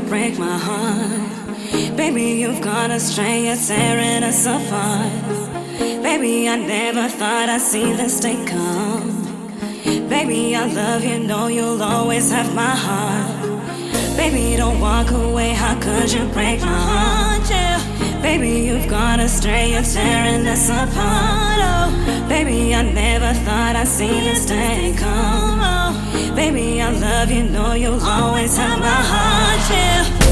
break my heart? Baby, you've gone astray, you're tearing us apart. Baby, I never thought I'd see this day come. Baby, I love you, know you'll always have my heart. Baby, don't walk away, how could you break my heart? Yeah. Baby, you've gone astray, you're tearing us apart. Oh, baby, I never thought I'd see this day come. Oh, baby, I love you, know you'll always have my heart. Yeah.